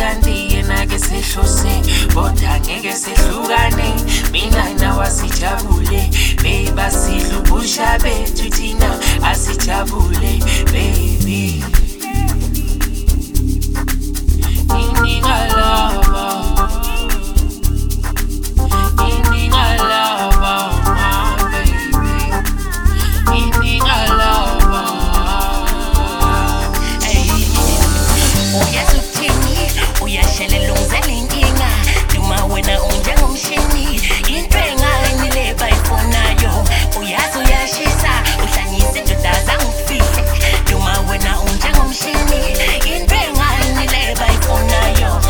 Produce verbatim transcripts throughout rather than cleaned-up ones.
kanti yena ke sehlose kodwa ngeke sehlukane mina nawe asijabule baby asidlubusha bethu thina asijabule baby Iningalava Iningalava my baby Iningalava Hey Uyazuthini uyashelela ungizela inkinga Duma wena unjengomshini into engani le bayifunayo uyazi uyashisa uhlanyisa indoda zangifihle Duma wena unjengomshini into engani le bayifunayo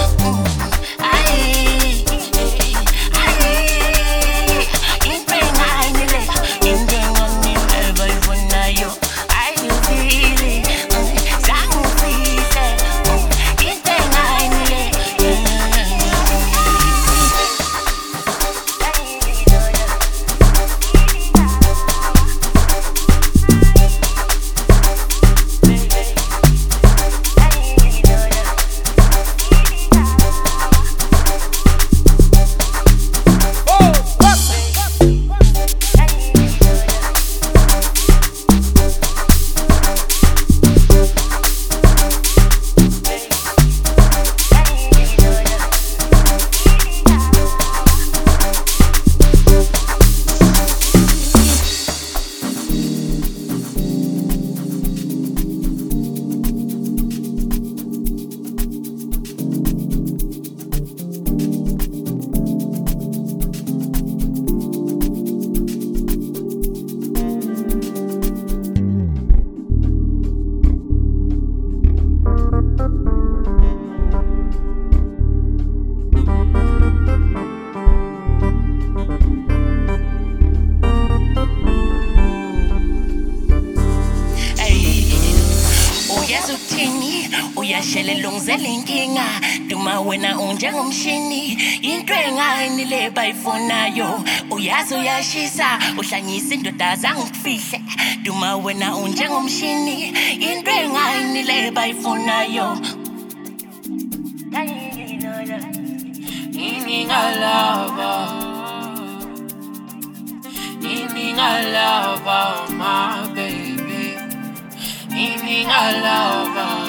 Ay ay into engani le into engani le bayifunayo Ay you feel it zangifihle into engani le Uyazuthini uyashelela ungizela inkinga Duma wena unjengomshini into engani le bayifunayo uyazi uyashisa uhlanyisa indoda zangifihle Duma wena unjengomshini into engani le bayifunayo Iningalava Iningalava my baby Iningalava